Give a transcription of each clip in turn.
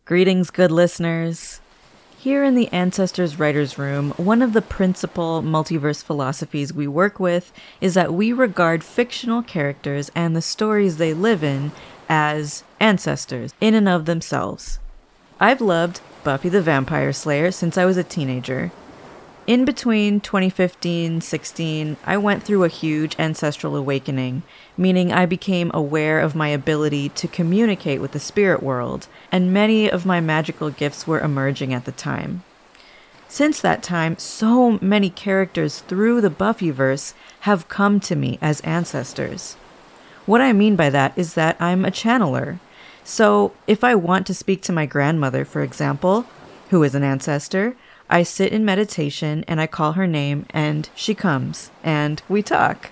Greetings, good listeners. Here in the Ancestors Writers Room, one of the principal multiverse philosophies we work with is that we regard fictional characters and the stories they live in as ancestors in and of themselves. I've loved Buffy the Vampire Slayer since I was a teenager. In between 2015-16, I went through a huge ancestral awakening, meaning I became aware of my ability to communicate with the spirit world, and many of my magical gifts were emerging at the time. Since that time, so many characters through the Buffyverse have come to me as ancestors. What I mean by that is that I'm a channeler. So if I want to speak to my grandmother, for example, who is an ancestor, I sit in meditation and I call her name and she comes and we talk.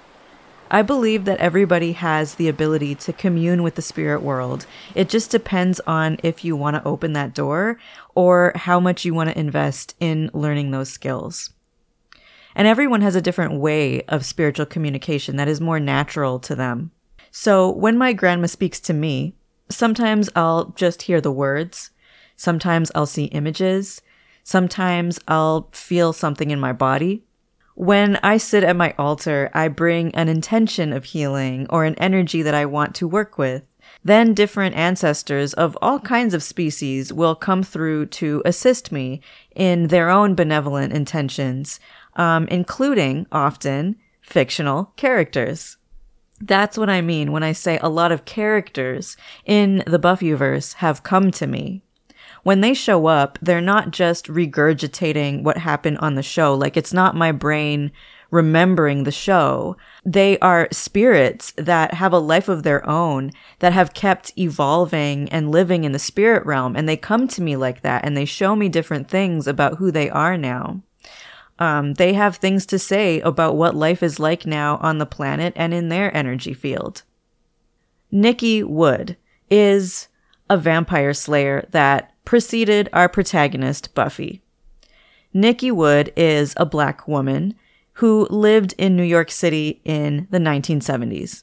I believe that everybody has the ability to commune with the spirit world. It just depends on if you want to open that door or how much you want to invest in learning those skills. And everyone has a different way of spiritual communication that is more natural to them. So when my grandma speaks to me, sometimes I'll just hear the words. Sometimes I'll see images. Sometimes I'll feel something in my body. When I sit at my altar, I bring an intention of healing or an energy that I want to work with. Then different ancestors of all kinds of species will come through to assist me in their own benevolent intentions, including, often, fictional characters. That's what I mean when I say a lot of characters in the Buffyverse have come to me. When they show up, they're not just regurgitating what happened on the show. Like, it's not my brain remembering the show. They are spirits that have a life of their own, that have kept evolving and living in the spirit realm. And they come to me like that, and they show me different things about who they are now. They have things to say about what life is like now on the planet and in their energy field. Nikki Wood is a vampire slayer that preceded our protagonist, Buffy. Nikki Wood is a Black woman who lived in New York City in the 1970s.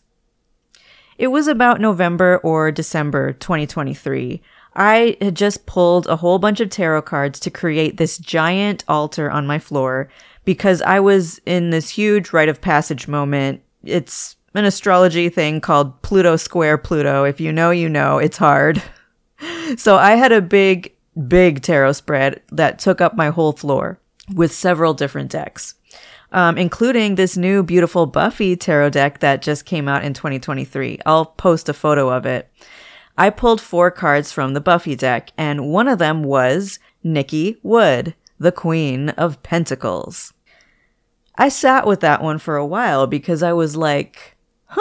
It was about November or December 2023. I had just pulled a whole bunch of tarot cards to create this giant altar on my floor because I was in this huge rite of passage moment. It's an astrology thing called Pluto square Pluto. If you know, you know. It's hard. So I had a big tarot spread that took up my whole floor with several different decks, including this new beautiful Buffy tarot deck that just came out in 2023. I'll post a photo of it. I pulled 4 cards from the Buffy deck, and one of them was Nikki Wood, the Queen of Pentacles. I sat with that one for a while because I was like,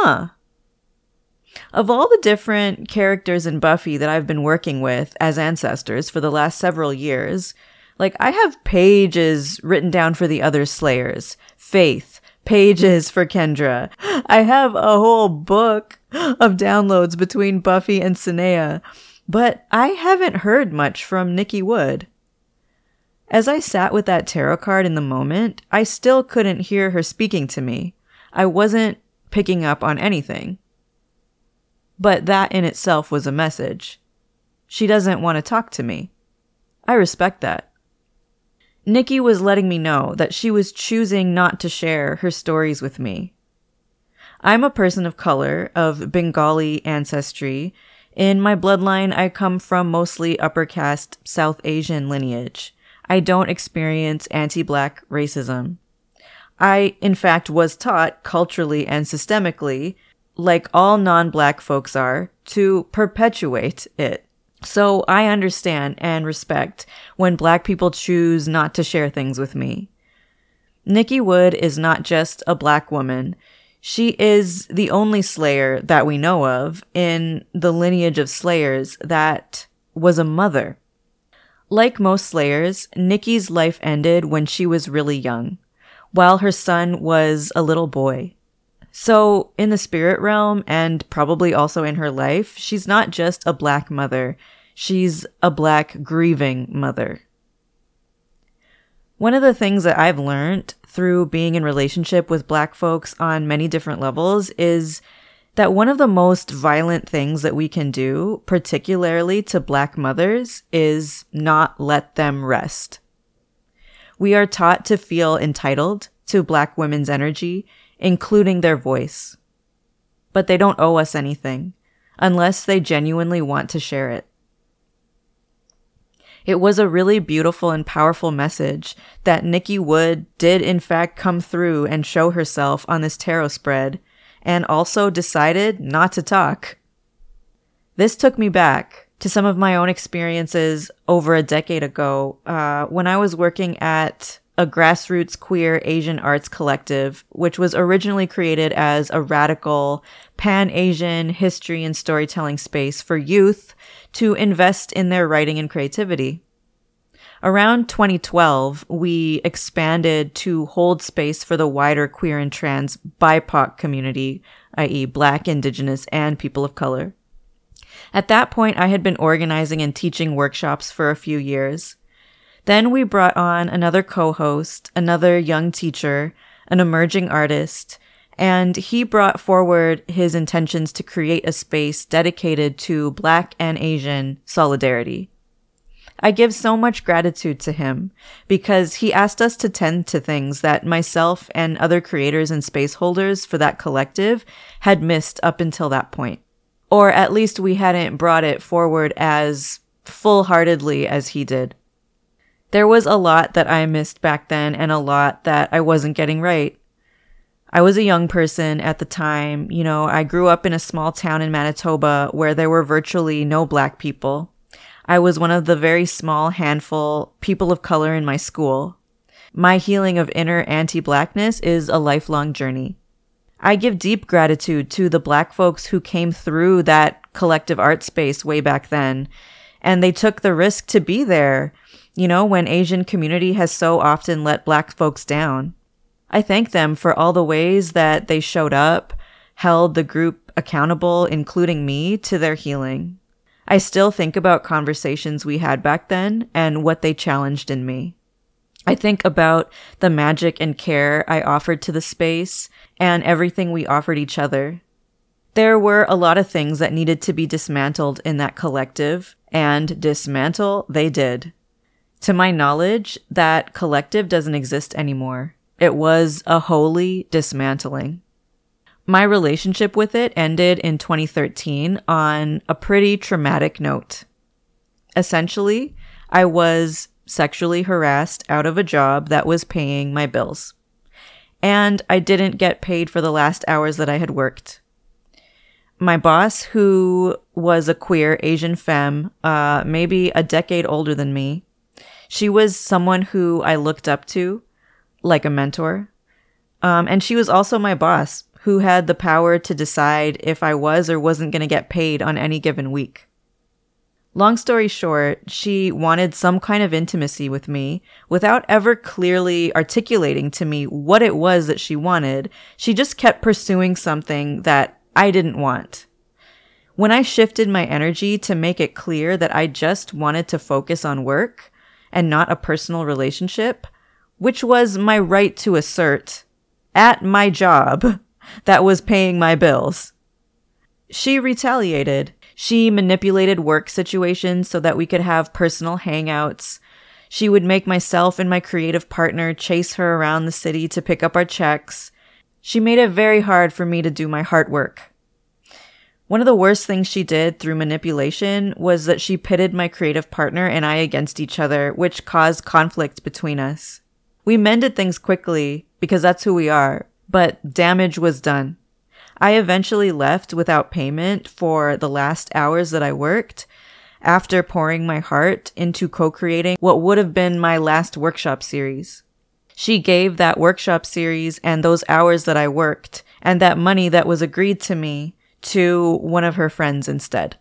Of all the different characters in Buffy that I've been working with as ancestors for the last several years, like, I have pages written down for the other Slayers, Faith, pages for Kendra. I have a whole book of downloads between Buffy and Sinea, but I haven't heard much from Nikki Wood. As I sat with that tarot card in the moment, I still couldn't hear her speaking to me. I wasn't picking up on anything. But that in itself was a message. She doesn't want to talk to me. I respect that. Nikki was letting me know that she was choosing not to share her stories with me. I'm a person of color, of Bengali ancestry. In my bloodline, I come from mostly upper caste South Asian lineage. I don't experience anti-Black racism. I, in fact, was taught culturally and systemically, like all non-Black folks are, to perpetuate it. So I understand and respect when Black people choose not to share things with me. Nikki Wood is not just a Black woman. She is the only Slayer that we know of in the lineage of Slayers that was a mother. Like most Slayers, Nikki's life ended when she was really young, while her son was a little boy. So in the spirit realm, and probably also in her life, she's not just a Black mother. She's a Black grieving mother. One of the things that I've learned through being in relationship with Black folks on many different levels is that one of the most violent things that we can do, particularly to Black mothers, is not let them rest. We are taught to feel entitled to Black women's energy, including their voice. But they don't owe us anything, unless they genuinely want to share it. It was a really beautiful and powerful message that Nikki Wood did in fact come through and show herself on this tarot spread, and also decided not to talk. This took me back to some of my own experiences over a decade ago, when I was working at a grassroots queer Asian arts collective, which was originally created as a radical pan-Asian history and storytelling space for youth to invest in their writing and creativity. Around 2012, we expanded to hold space for the wider queer and trans BIPOC community, i.e. Black, Indigenous, and people of color. At that point, I had been organizing and teaching workshops for a few years. Then we brought on another co-host, another young teacher, an emerging artist, and he brought forward his intentions to create a space dedicated to Black and Asian solidarity. I give so much gratitude to him because he asked us to tend to things that myself and other creators and space holders for that collective had missed up until that point. Or at least we hadn't brought it forward as full-heartedly as he did. There was a lot that I missed back then and a lot that I wasn't getting right. I was a young person at the time. I grew up in a small town in Manitoba where there were virtually no Black people. I was one of the very small handful people of color in my school. My healing of inner anti-Blackness is a lifelong journey. I give deep gratitude to the Black folks who came through that collective art space way back then, and they took the risk to be there, when Asian community has so often let Black folks down. I thank them for all the ways that they showed up, held the group accountable, including me, to their healing. I still think about conversations we had back then and what they challenged in me. I think about the magic and care I offered to the space and everything we offered each other. There were a lot of things that needed to be dismantled in that collective, and dismantle they did. To my knowledge, that collective doesn't exist anymore. It was a holy dismantling. My relationship with it ended in 2013 on a pretty traumatic note. Essentially, I was sexually harassed out of a job that was paying my bills. And I didn't get paid for the last hours that I had worked. My boss, who was a queer Asian femme, maybe a decade older than me, she was someone who I looked up to, like a mentor. And she was also my boss, who had the power to decide if I was or wasn't going to get paid on any given week. Long story short, she wanted some kind of intimacy with me without ever clearly articulating to me what it was that she wanted. She just kept pursuing something that I didn't want. When I shifted my energy to make it clear that I just wanted to focus on work and not a personal relationship, which was my right to assert at my job that was paying my bills, she retaliated. She manipulated work situations so that we could have personal hangouts. She would make myself and my creative partner chase her around the city to pick up our checks. She made it very hard for me to do my heart work. One of the worst things she did through manipulation was that she pitted my creative partner and I against each other, which caused conflict between us. We mended things quickly because that's who we are, but damage was done. I eventually left without payment for the last hours that I worked after pouring my heart into co-creating what would have been my last workshop series. She gave that workshop series and those hours that I worked and that money that was agreed to me to one of her friends instead.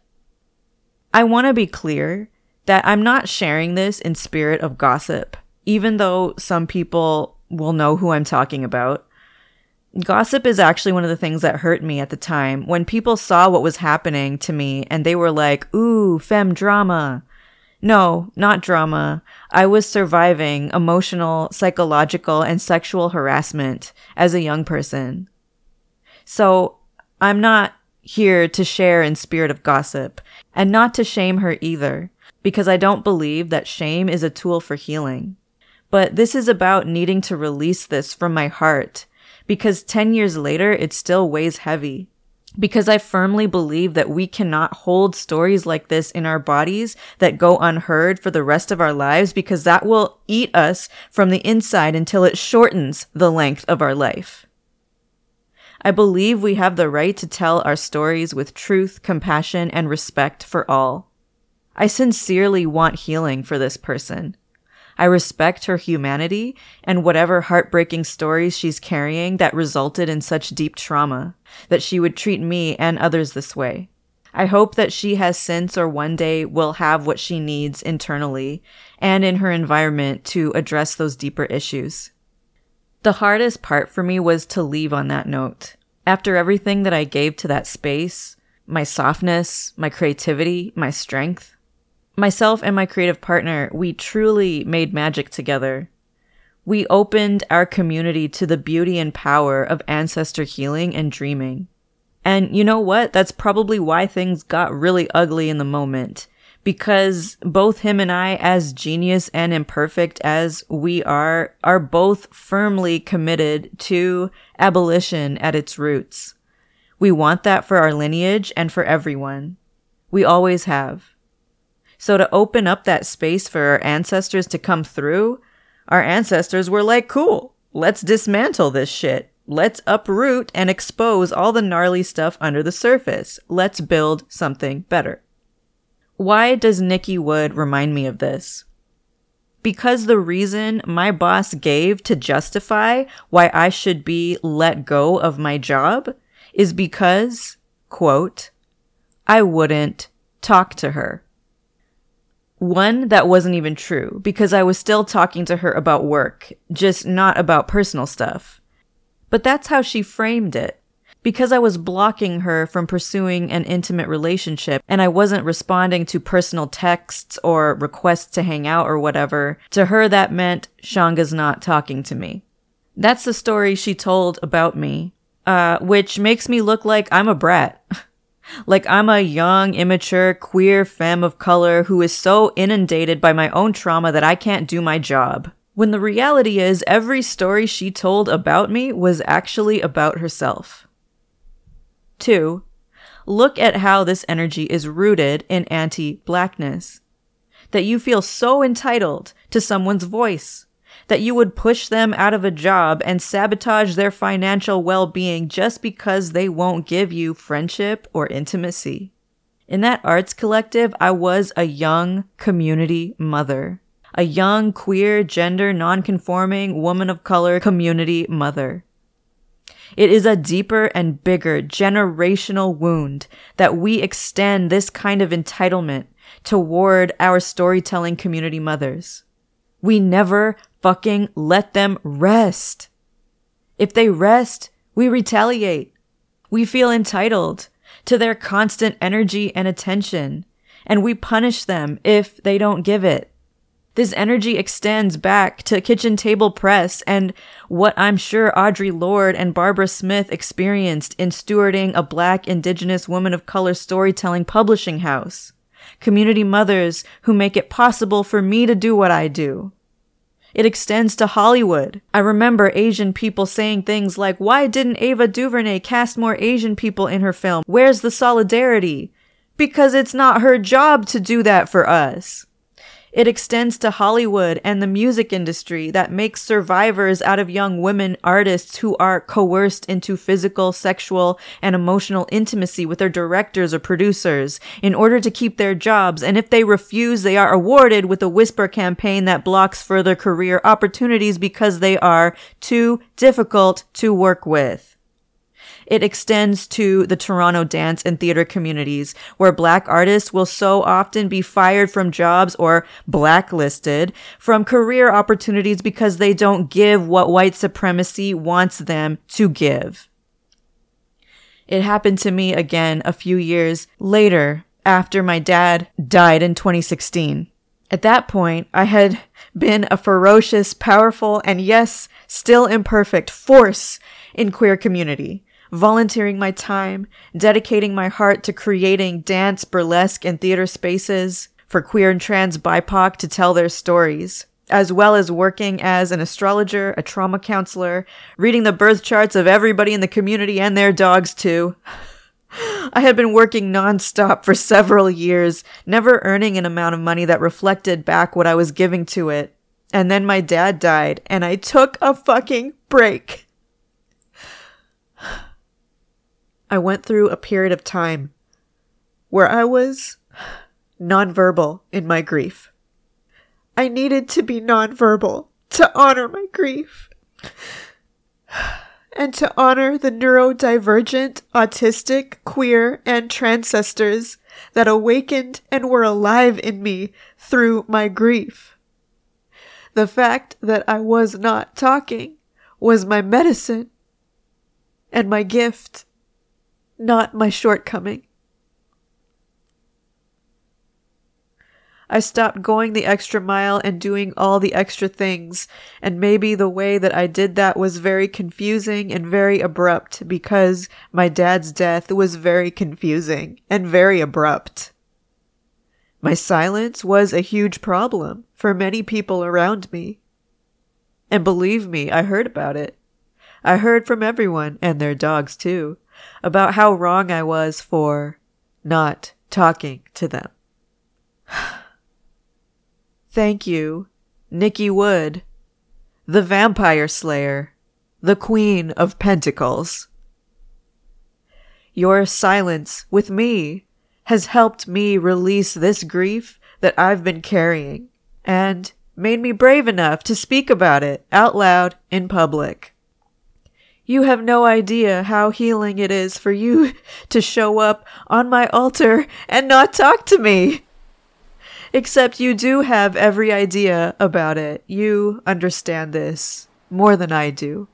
I want to be clear that I'm not sharing this in spirit of gossip, even though some people will know who I'm talking about. Gossip is actually one of the things that hurt me at the time. When people saw what was happening to me and they were like, ooh, femme drama. No, not drama. I was surviving emotional, psychological, and sexual harassment as a young person. So I'm not here to share in spirit of gossip, and not to shame her either, because I don't believe that shame is a tool for healing. But this is about needing to release this from my heart, because 10 years later, it still weighs heavy. Because I firmly believe that we cannot hold stories like this in our bodies that go unheard for the rest of our lives, because that will eat us from the inside until it shortens the length of our life. I believe we have the right to tell our stories with truth, compassion, and respect for all. I sincerely want healing for this person. I respect her humanity and whatever heartbreaking stories she's carrying that resulted in such deep trauma, that she would treat me and others this way. I hope that she has since or one day will have what she needs internally and in her environment to address those deeper issues. The hardest part for me was to leave on that note. After everything that I gave to that space, my softness, my creativity, my strength, myself and my creative partner, we truly made magic together. We opened our community to the beauty and power of ancestor healing and dreaming. And you know what? That's probably why things got really ugly in the moment. Because both him and I, as genius and imperfect as we are both firmly committed to abolition at its roots. We want that for our lineage and for everyone. We always have. So to open up that space for our ancestors to come through, our ancestors were like, cool, let's dismantle this shit. Let's uproot and expose all the gnarly stuff under the surface. Let's build something better. Why does Nikki Wood remind me of this? Because the reason my boss gave to justify why I should be let go of my job is because, quote, I wouldn't talk to her. One, that wasn't even true, because I was still talking to her about work, just not about personal stuff. But that's how she framed it. Because I was blocking her from pursuing an intimate relationship, and I wasn't responding to personal texts or requests to hang out or whatever, to her that meant Shanga's not talking to me. That's the story she told about me, which makes me look like I'm a brat. Like I'm a young, immature, queer femme of color who is so inundated by my own trauma that I can't do my job. When the reality is, every story she told about me was actually about herself. 2. Look at how this energy is rooted in anti-blackness. That you feel so entitled to someone's voice, that you would push them out of a job and sabotage their financial well-being just because they won't give you friendship or intimacy. In that arts collective, I was a young community mother. A young, queer, gender non-conforming, woman of color community mother. It is a deeper and bigger generational wound that we extend this kind of entitlement toward our storytelling community mothers. We never fucking let them rest. If they rest, we retaliate. We feel entitled to their constant energy and attention, and we punish them if they don't give it. This energy extends back to Kitchen Table Press and what I'm sure Audre Lorde and Barbara Smith experienced in stewarding a Black, Indigenous, woman of color storytelling publishing house. Community mothers who make it possible for me to do what I do. It extends to Hollywood. I remember Asian people saying things like, why didn't Ava DuVernay cast more Asian people in her film? Where's the solidarity? Because it's not her job to do that for us. It extends to Hollywood and the music industry that makes survivors out of young women artists who are coerced into physical, sexual, and emotional intimacy with their directors or producers in order to keep their jobs, and if they refuse, they are awarded with a whisper campaign that blocks further career opportunities because they are too difficult to work with. It extends to the Toronto dance and theater communities, where Black artists will so often be fired from jobs or blacklisted from career opportunities because they don't give what white supremacy wants them to give. It happened to me again a few years later, after my dad died in 2016. At that point, I had been a ferocious, powerful, and yes, still imperfect force in queer community. volunteering my time, dedicating my heart to creating dance, burlesque, and theater spaces for queer and trans BIPOC to tell their stories, as well as working as an astrologer, a trauma counselor, reading the birth charts of everybody in the community and their dogs too. I had been working nonstop for several years, never earning an amount of money that reflected back what I was giving to it. And then my dad died, and I took a fucking break. I went through a period of time where I was nonverbal in my grief. I needed to be nonverbal to honor my grief and to honor the neurodivergent, autistic, queer, and transcestors that awakened and were alive in me through my grief. The fact that I was not talking was my medicine and my gift, not my shortcoming. I stopped going the extra mile and doing all the extra things, and maybe the way that I did that was very confusing and very abrupt because my dad's death was very confusing and very abrupt. My silence was a huge problem for many people around me. And believe me, I heard about it. I heard from everyone, and their dogs too, about how wrong I was for not talking to them. Thank you, Nikki Wood, the Vampire Slayer, the Queen of Pentacles. Your silence with me has helped me release this grief that I've been carrying and made me brave enough to speak about it out loud in public. You have no idea how healing it is for you to show up on my altar and not talk to me. Except you do have every idea about it. You understand this more than I do.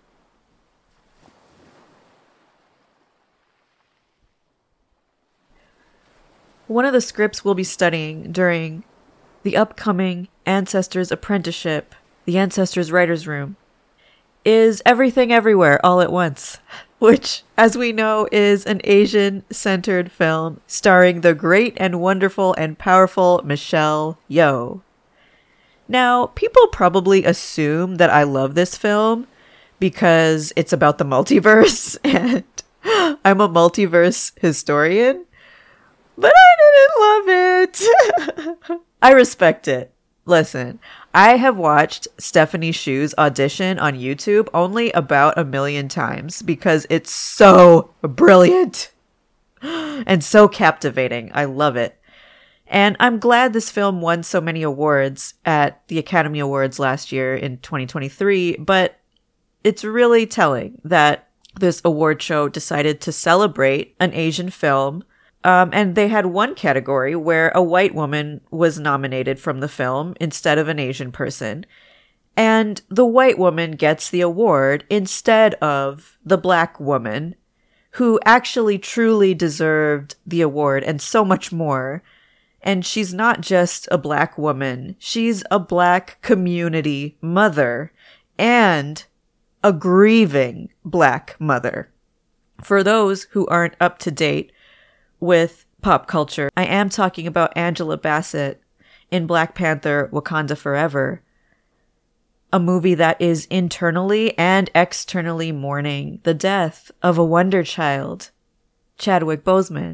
One of the scripts we'll be studying during the upcoming Ancestors Apprenticeship, the Ancestors Writers' Room, is Everything Everywhere All at Once, which, as we know, is an Asian-centered film starring the great and wonderful and powerful Michelle Yeoh. Now, people probably assume that I love this film because it's about the multiverse, and I'm a multiverse historian, but I didn't love it. I respect it. Listen, I have watched Stephanie Hsu's audition on YouTube only about 1 million times because it's so brilliant and so captivating. I love it. And I'm glad this film won so many awards at the Academy Awards last year in 2023, but it's really telling that this award show decided to celebrate an Asian film. And they had one category where a white woman was nominated from the film instead of an Asian person. And the white woman gets the award instead of the black woman who actually truly deserved the award and so much more. And she's not just a black woman. She's a black community mother and a grieving black mother. For those who aren't up to date with pop culture, I am talking about Angela Bassett in Black Panther: Wakanda Forever, a movie that is internally and externally mourning the death of a wonder child, Chadwick Boseman.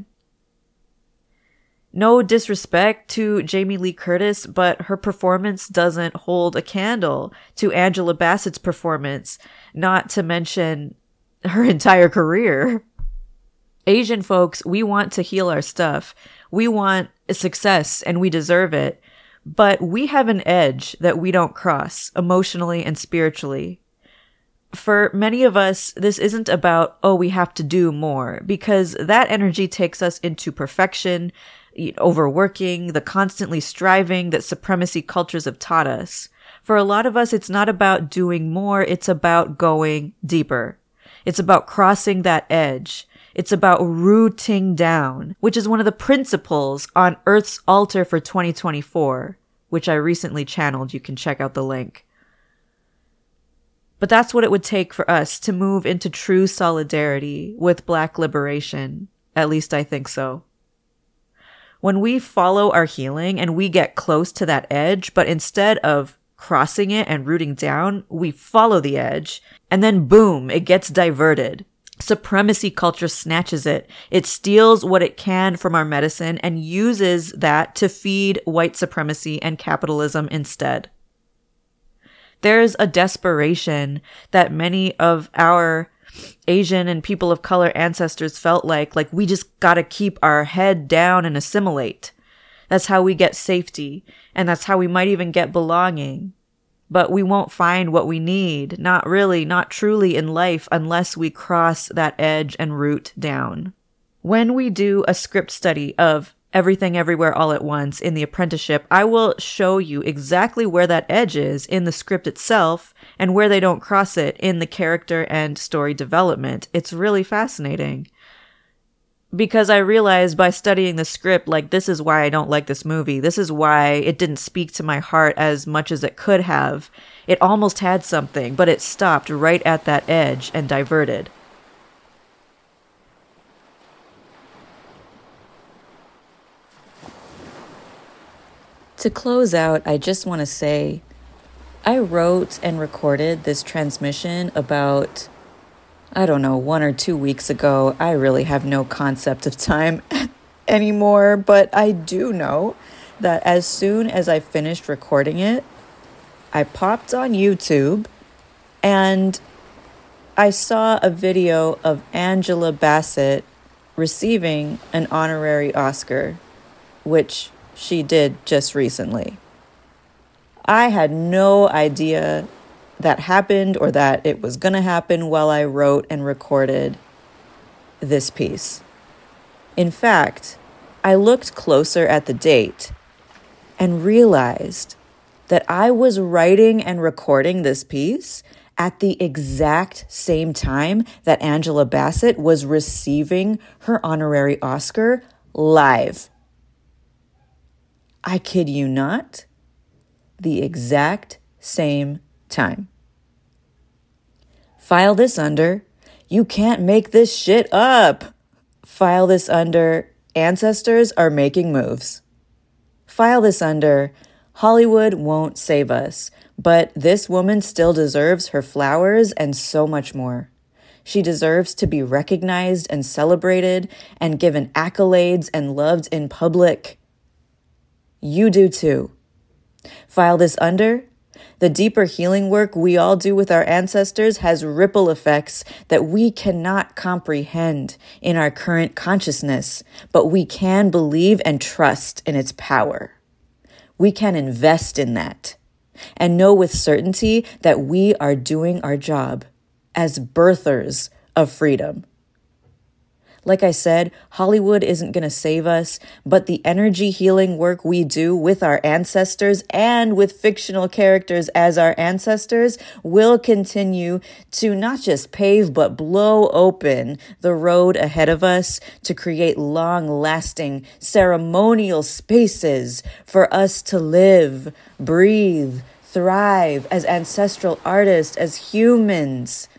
No disrespect to Jamie Lee Curtis, but her performance doesn't hold a candle to Angela Bassett's performance, not to mention her entire career. Asian folks, we want to heal our stuff. We want success and we deserve it. But we have an edge that we don't cross emotionally and spiritually. For many of us, this isn't about, oh, we have to do more, because that energy takes us into perfection, overworking, the constantly striving that supremacy cultures have taught us. For a lot of us, it's not about doing more. It's about going deeper. It's about crossing that edge. It's about rooting down, which is one of the principles on Earth's altar for 2024, which I recently channeled. You can check out the link. But that's what it would take for us to move into true solidarity with Black liberation. At least I think so. When we follow our healing and we get close to that edge, but instead of crossing it and rooting down, we follow the edge, and then boom, it gets diverted. Supremacy culture snatches it. It steals what it can from our medicine and uses that to feed white supremacy and capitalism instead. There's a desperation that many of our Asian and people of color ancestors felt like we just gotta keep our head down and assimilate. That's how we get safety, and that's how we might even get belonging. But we won't find what we need, not truly in life, unless we cross that edge and root down. When we do a script study of Everything Everywhere All at Once in the apprenticeship, I will show you exactly where that edge is in the script itself and where they don't cross it in the character and story development. It's really fascinating. Because I realized by studying the script, this is why I don't like this movie. This is why it didn't speak to my heart as much as it could have. It almost had something, but it stopped right at that edge and diverted. To close out, I just want to say, I wrote and recorded this transmission about 1 or 2 weeks ago. I really have no concept of time anymore, but I do know that as soon as I finished recording it, I popped on YouTube and I saw a video of Angela Bassett receiving an honorary Oscar, which she did just recently. I had no idea that happened or that it was going to happen while I wrote and recorded this piece. In fact, I looked closer at the date and realized that I was writing and recording this piece at the exact same time that Angela Bassett was receiving her honorary Oscar live. I kid you not, the exact same time. File this under, you can't make this shit up. File this under, ancestors are making moves. File this under, Hollywood won't save us, but this woman still deserves her flowers and so much more. She deserves to be recognized and celebrated and given accolades and loved in public. You do too. File this under, the deeper healing work we all do with our ancestors has ripple effects that we cannot comprehend in our current consciousness, but we can believe and trust in its power. We can invest in that and know with certainty that we are doing our job as birthers of freedom. Like I said, Hollywood isn't going to save us, but the energy healing work we do with our ancestors and with fictional characters as our ancestors will continue to not just pave, but blow open the road ahead of us to create long-lasting ceremonial spaces for us to live, breathe, thrive as ancestral artists, as humans,